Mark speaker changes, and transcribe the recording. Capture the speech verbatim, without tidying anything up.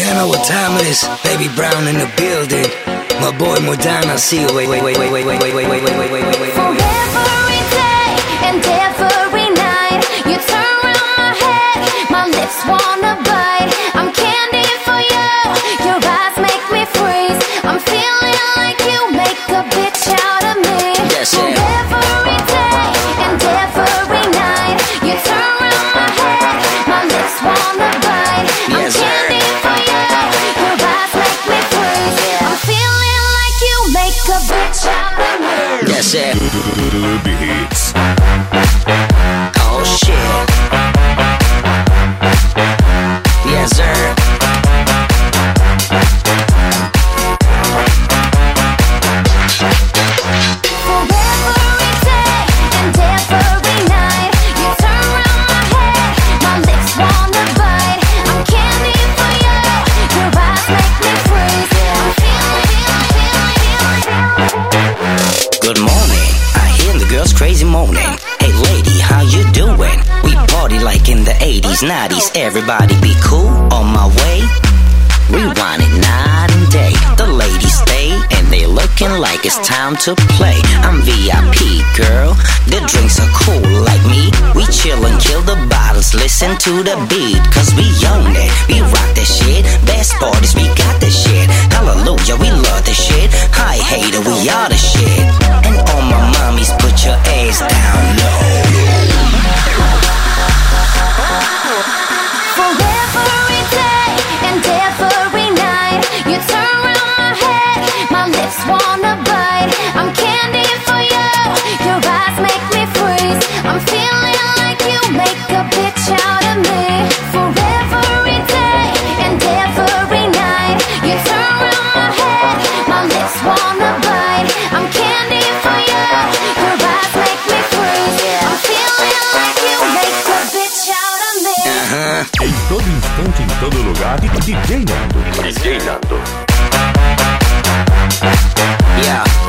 Speaker 1: y'all know what time it is. Baby Brown in the building. My boy Modana, see you. Wait, wait, wait, wait, wait, wait, wait, wait, wait, wait, wait, wait, wait.
Speaker 2: For every day and every night, you turn around my head, my lips wanna bite. I'm candy for you, your eyes make me freeze. I'm feeling like you make a bitch out of me.
Speaker 1: Yes,
Speaker 2: For
Speaker 1: yeah.
Speaker 2: every day and every night, you turn around my head, my lips wanna bite. I'm
Speaker 1: Yes, sir.
Speaker 2: candy for you, your eyes make me freeze. I'm feeling like you make a bitch out of me.
Speaker 1: Yes, yeah.
Speaker 3: Beats.
Speaker 1: Oh shit. Yes, sir.
Speaker 2: For every day and every night, you turn around my head, my lips wanna bite. I'm candy for you, your eyes make me freeze. I'm feeling, feeling, feeling.
Speaker 1: Good morning. I hear the girls crazy moaning. Hey lady, how you doing? We party like in the eighties, nineties. Everybody be cool on my way. Rewind it night and day. The ladies stay and they looking like it's time to play. I'm V I P, girl. The drinks are cool like me. We chill and kill the bottles, listen to the beat. Cause we own it, we rock that shit. Best parties, we got the shit. Hallelujah, we love the shit. Hi hater, we are the shit. And all my mommies, put your ass down low.
Speaker 2: For every day and every night, you turn around my head, my lips wanna bite. I'm candy for you, your eyes make me freeze. I'm feeling like you make a bitch out of me. For every day and every night, you turn around my head, my lips wanna bite. I'm candy for you, your eyes make me freeze. I'm feeling like you make a bitch out of me.
Speaker 3: Em todo instante, em todo lugar, D J Nando. D J Nando.
Speaker 1: Yeah.